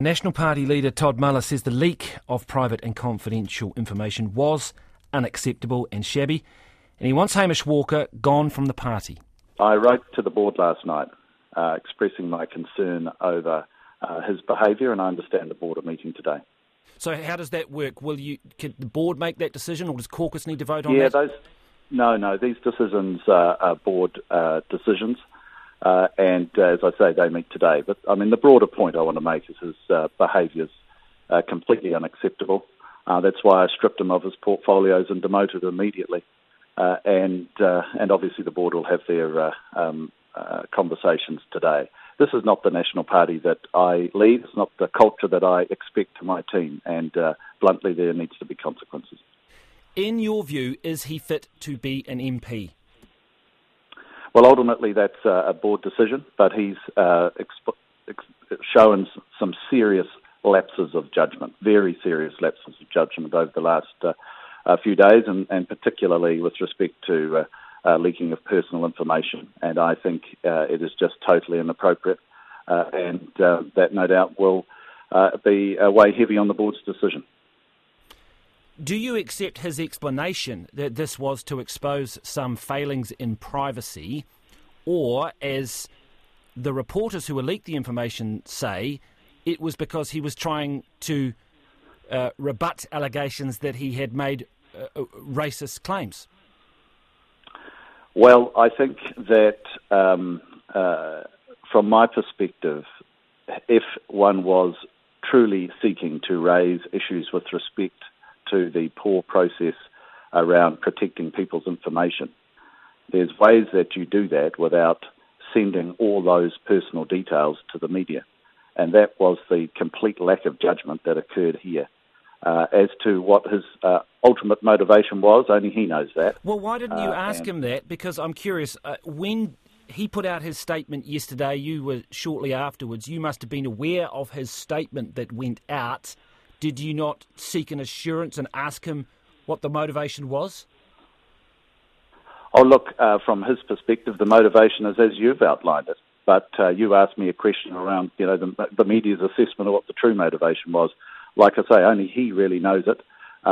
National Party leader Todd Muller says the leak of private and confidential information was unacceptable and shabby, and he wants Hamish Walker gone from the party. I wrote to the board last night expressing my concern over his behaviour, and I understand the board are meeting today. So how does that work? Can the board make that decision, or does caucus need to vote on that? No, these decisions are board decisions. And as I say, they meet today. But I mean, the broader point I want to make is his behaviour is completely unacceptable. That's why I stripped him of his portfolios and demoted him immediately. And obviously the board will have their conversations today. This is not the National Party that I lead. It's not the culture that I expect to my team. And bluntly, there needs to be consequences. In your view, is he fit to be an MP? Well, ultimately, that's a board decision, but he's shown some serious lapses of judgment, very serious lapses of judgment over the last few days, and particularly with respect to leaking of personal information. And I think it is just totally inappropriate, and that no doubt will be weigh heavy on the board's decision. Do you accept his explanation that this was to expose some failings in privacy, or, as the reporters who leaked the information say, it was because he was trying to rebut allegations that he had made racist claims? Well, I think that from my perspective, if one was truly seeking to raise issues with respect to the poor process around protecting people's information, there's ways that you do that without sending all those personal details to the media. And that was the complete lack of judgment that occurred here. As to what his ultimate motivation was, only he knows that. Well, why didn't you ask him that? Because I'm curious, when he put out his statement yesterday, you were shortly afterwards, you must have been aware of his statement that went out. Did you not seek an assurance and ask him what the motivation was? Oh, look, from his perspective, the motivation is as you've outlined it. But you asked me a question around, the media's assessment of what the true motivation was. Like I say, only he really knows it.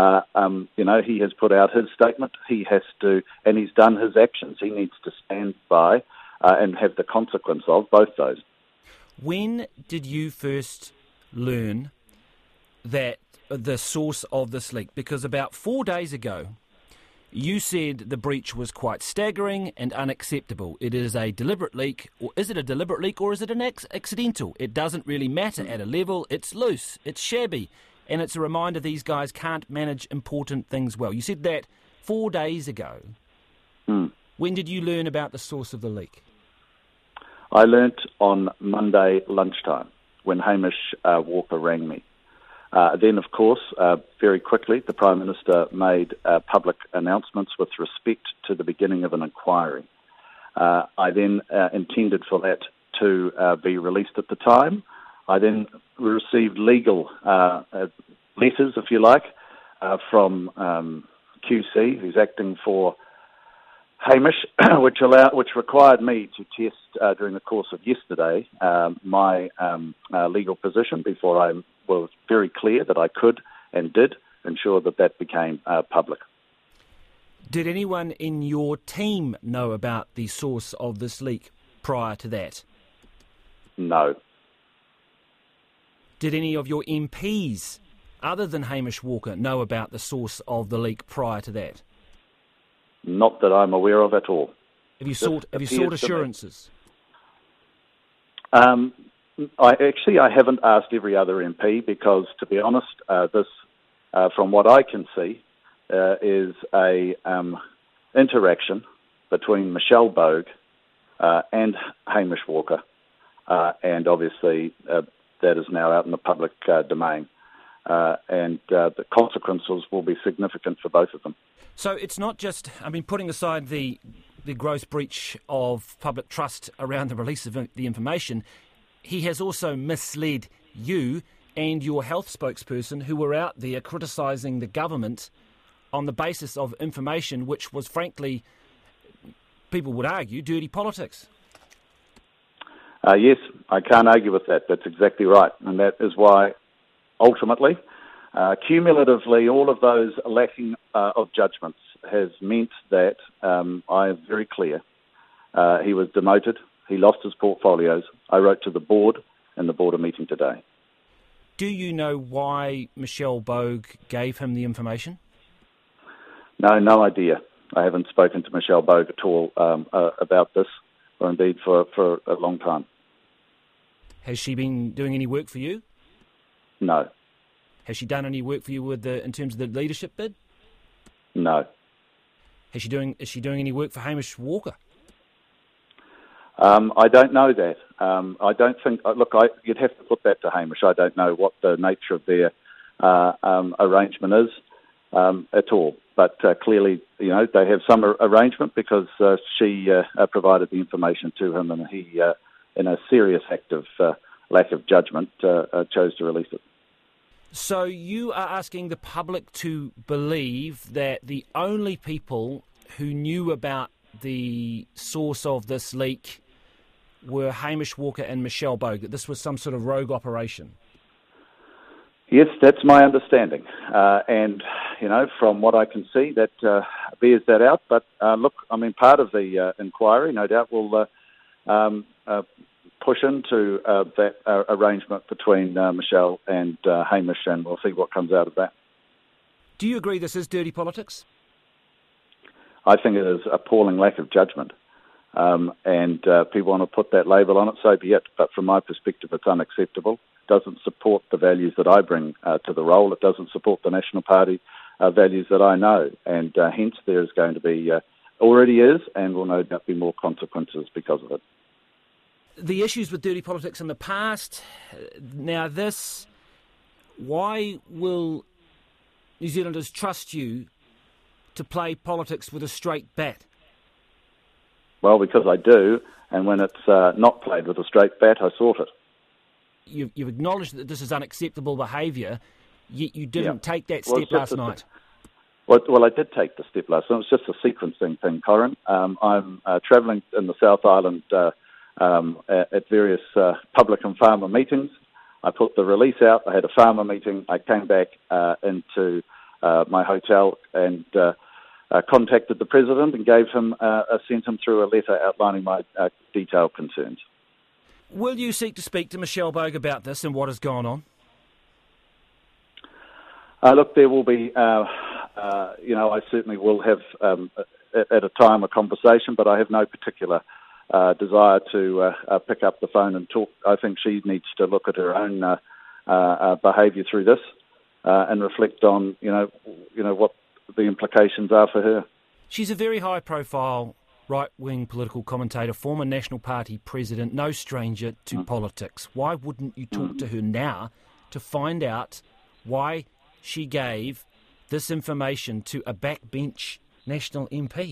He has put out his statement. He has to, and he's done his actions. He needs to stand by and have the consequence of both those. When did you first learn that the source of this leak? Because about 4 days ago, you said the breach was quite staggering and unacceptable. It is a deliberate leak, or is it a deliberate leak, or is it an accidental? It doesn't really matter at a level. It's loose, it's shabby, and it's a reminder these guys can't manage important things well. You said that 4 days ago. When did you learn about the source of the leak? I learnt on Monday lunchtime when Hamish Walker rang me. Then, of course, very quickly, the Prime Minister made public announcements with respect to the beginning of an inquiry. I then intended for that to be released at the time. I then received legal letters, if you like, from QC, who's acting for Hamish, which required me to test during the course of yesterday my legal position before I was very clear that I could and did ensure that became public. Did anyone in your team know about the source of this leak prior to that? No. Did any of your MPs, other than Hamish Walker, know about the source of the leak prior to that? Not that I'm aware of at all. Have you sought assurances? I haven't asked every other MP because, to be honest, this, from what I can see, is a interaction between Michelle Bogue and Hamish Walker, and obviously that is now out in the public domain, and the consequences will be significant for both of them. So it's not just, putting aside the gross breach of public trust around the release of the information, he has also misled you and your health spokesperson who were out there criticising the government on the basis of information which was, frankly, people would argue, dirty politics. Yes, I can't argue with that. That's exactly right. And that is why, ultimately, cumulatively, all of those lacking of judgments has meant that I am very clear. He was demoted. He lost his portfolios. I wrote to the board, and the board are meeting today. Do you know why Michelle Bogue gave him the information? No idea. I haven't spoken to Michelle Bogue at all about this, or indeed for a long time. Has she been doing any work for you? No. Has she done any work for you in terms of the leadership bid? No. Is she doing any work for Hamish Walker? I don't know that. I don't think. You'd have to put that to Hamish. I don't know what the nature of their arrangement is at all. But clearly, they have some arrangement because she provided the information to him, and he, in a serious act of lack of judgment, chose to release it. So you are asking the public to believe that the only people who knew about the source of this leak were Hamish Walker and Michelle Bogue, that this was some sort of rogue operation? Yes, that's my understanding. And, from what I can see, that bears that out. But, part of the inquiry, no doubt, will push into that arrangement between Michelle and Hamish, and we'll see what comes out of that. Do you agree this is dirty politics? I think it is appalling lack of judgment. And people want to put that label on it, so be it. But from my perspective, it's unacceptable. It doesn't support the values that I bring to the role. It doesn't support the National Party values that I know. And hence there is going to be, already is, and will no doubt be more consequences because of it. The issues with dirty politics in the past, now this, why will New Zealanders trust you to play politics with a straight bat? Well, because I do, and when it's not played with a straight bat, I sort it. You've acknowledged that this is unacceptable behaviour, yet you didn't take that step last night. Well, I did take the step last night. It was just a sequencing thing, Corin. I'm travelling in the South Island at various public and farmer meetings. I put the release out. I had a farmer meeting. I came back into my hotel and contacted the President and sent him through a letter outlining my detailed concerns. Will you seek to speak to Michelle Bogue about this and what has gone on? Look, there will be, I certainly will have at a time a conversation, but I have no particular desire to pick up the phone and talk. I think she needs to look at her own behaviour through this and reflect on, what the implications are for her. She's a very high-profile right-wing political commentator, former National Party president, no stranger to politics. Why wouldn't you talk to her now to find out why she gave this information to a backbench National MP?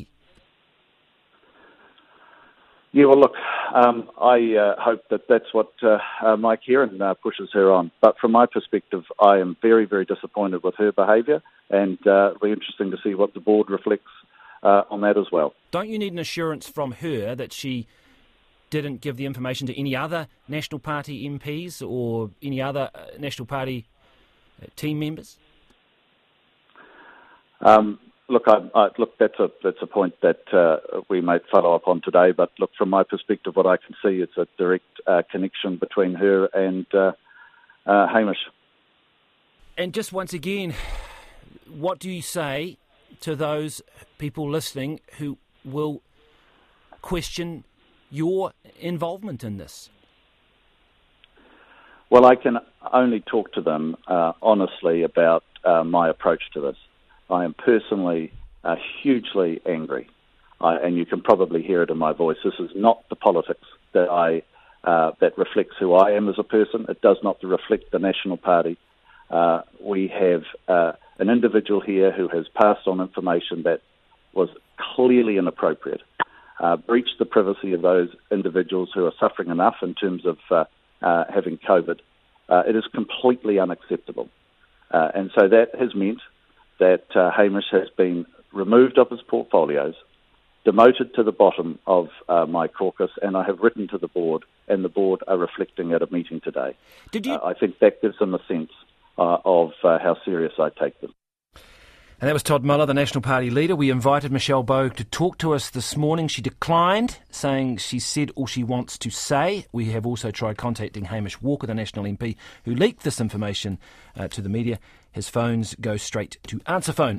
Yeah, well, look, I hope that's what Mike Heron pushes her on. But from my perspective, I am very, very disappointed with her behaviour, and it'll be interesting to see what the board reflects on that as well. Don't you need an assurance from her that she didn't give the information to any other National Party MPs or any other National Party team members? Look, that's a point that we might follow up on today. But look, from my perspective, what I can see is a direct connection between her and Hamish. And just once again, what do you say to those people listening who will question your involvement in this? Well, I can only talk to them honestly about my approach to this. I am personally hugely angry, and you can probably hear it in my voice. This is not the politics that that reflects who I am as a person. It does not reflect the National Party. We have an individual here who has passed on information that was clearly inappropriate, breached the privacy of those individuals who are suffering enough in terms of having COVID. It is completely unacceptable. And so that has meant that Hamish has been removed of his portfolios, demoted to the bottom of my caucus, and I have written to the board and the board are reflecting at a meeting today. Did you? I think that gives them a sense of how serious I take them. And that was Todd Muller, the National Party leader. We invited Michelle Bogue to talk to us this morning. She declined, saying she said all she wants to say. We have also tried contacting Hamish Walker, the National MP, who leaked this information to the media. His phones go straight to answer phone.